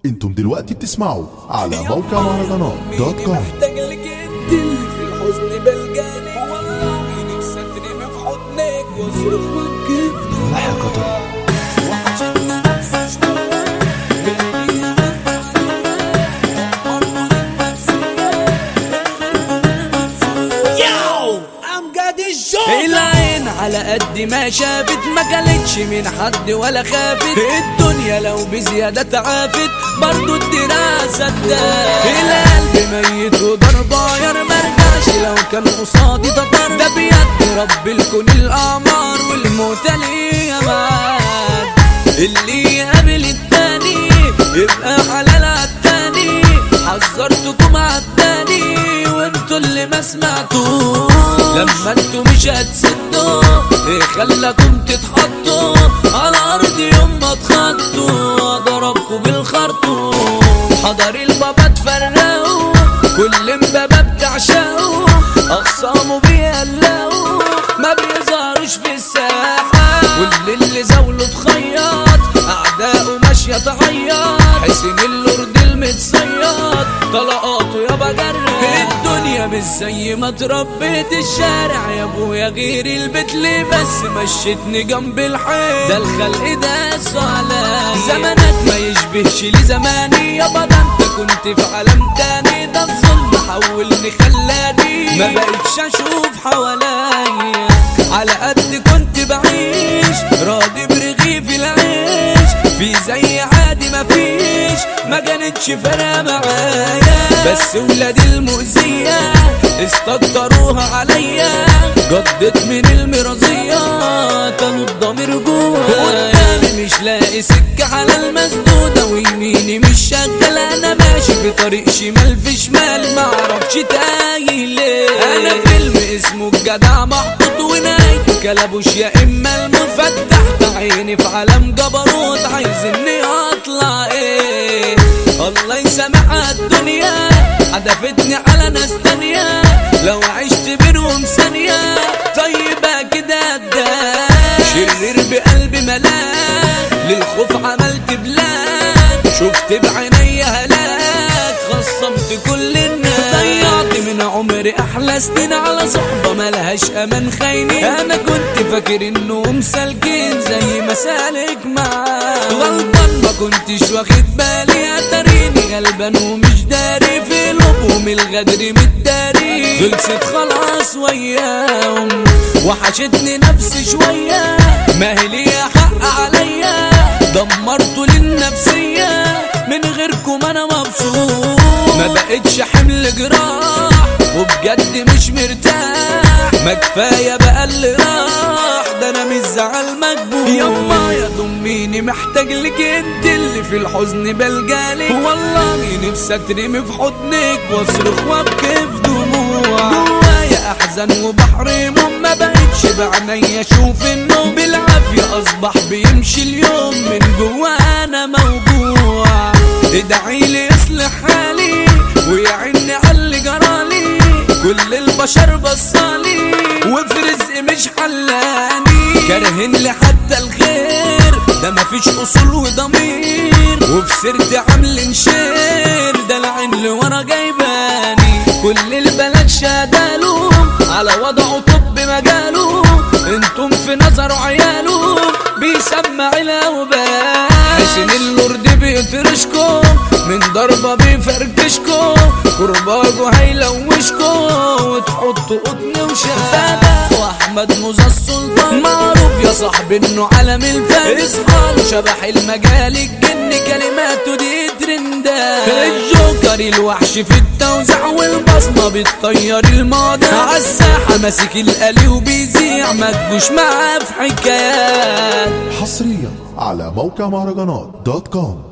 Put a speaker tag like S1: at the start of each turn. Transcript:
S1: انتم دلوقتي بتسمعوا على موقع مهرجانات دوت كوم.
S2: محتاج لك انت اللي في الحزن بلجاني، والله نفسي اترمي في حضنك واصرخ وابكي
S3: يا قطر
S2: وحشتنا نفسي شوية العين على قد ما شافت ما قالتش من حد ولا خافت، الدنيا لو بزيادة تعافت برضو الدراسة ادات، القلب ميت وضرباير مرجعش لو كان قصادي تطر، ده بيد رب الكون الأعمار والموت ليه معاد، اللي يقابل التاني يبقى حلال عالتاني، حذرتكم عالتاني وانتوا اللي ما سمعتوه، لما انتوا مش هتسدوا ايه خلاكم تتحطوا على ارض يوم ما تخطوا، ضربكوا بالخرطوم حضر البابا تفرقوا كل امبابة بتعشقوا، اخصاموا بيقلقوا ما بيظهروش في الساحة، واللي زاوله تخيط اعداؤه ماشية تعيط، حسين اللورد المتصيط طلقاته يابا جرح، الدنيا مش زي ما اتربيت الشارع يا ابويا غير البيت ليه بس مشيتني جنب الحيط، ده الخلق ده صالح زمانك ما يشبهش لي زماني يابا، ده انت كنت في عالم تاني، ده الظلم حولني خلاني ما بقتش اشوف حواليا، على قد كنت بعيش راضي برغيف العيش، في زي عادي مفيش ما كانتش فارقة معايا، بس ولاد المؤذية استكتروها عليا، جدت من المرضية كانوا الضمير جوايا، قدامي مش لاقي سكة على المسدودة ويميني مش شغالة، انا ماشي في طريق شمال في شمال معرفش تايه ليه، انا فيلم اسمه الجدع محطوط ونهايته كلبوش يا اما المفتح، عيني في عالم جبروت عايز اني اطلع ايه، الله يسامحها الدنيا حدفتني على ناس تانية، لو عشت بينهم ثانية طيبة كده اداك، شرير بقلبي ملاك للخوف عملت بلاك، شفت بعيني هلاك خصمت كل الناس، ضيعت من عمري احلى سنين على صحبة ملهاش امان خاينين، انا كنت فاكر انهم سالكين زي ما سالك معاه، غلطان ما كنتش واخد بالي اتاريني غلبان ومش داري في لبهم الغدر متداري، خلصت خلاص وياهم وحشتني نفسي شوية، ما هي ليا حق عليا دمرتوا للنفسية، من غيركم انا مبسوط ما بقتش حمل جراح وبجد مش مرتاح، ما كفاية بقى اللي راح ده انا مش زعل مكبوت، يما يا ضميني محتاج لك انت اللي في الحزن بلجالك، والله نفسي اترمي في حضنك واصرخ وابكي في دموع، جوايا احزان وبحر هموم ما بقتش بعينيا اشوف النوم، بالعافية اصبح بيمشي اليوم من جوا انا موجوع، ادعيلي يصلح حالي ويعني على اللي جرالي، كل البشر بصالي وفي رزق مش حلاني، كارهين لي حتى الخير ده مفيش اصول وضمير، وفي سيرتي عاملين شير ده العين اللي ورا جايباني، كل البلد شادالهم على وضعه طب مجاله، انتم في نظره عياله بيسمع الاوبان، حسين اللورد بيطرشكم من ضربة بيفركشكم، كرباجه هيلوشكم وتحطوا قطن وشفادة، واحمد موزة السلطان معروف يا صاحبي انه علم الفن، اصحاله شبح المجال الجن كلماته دي ترندات، الجوكر الوحش في التوزيع والبصمة بتطير الماضي، عالساحة ماسك القلي وبيذيع ما تجوش معاه في حكايات،
S1: حصريا على موقع مهرجانات دوت كوم.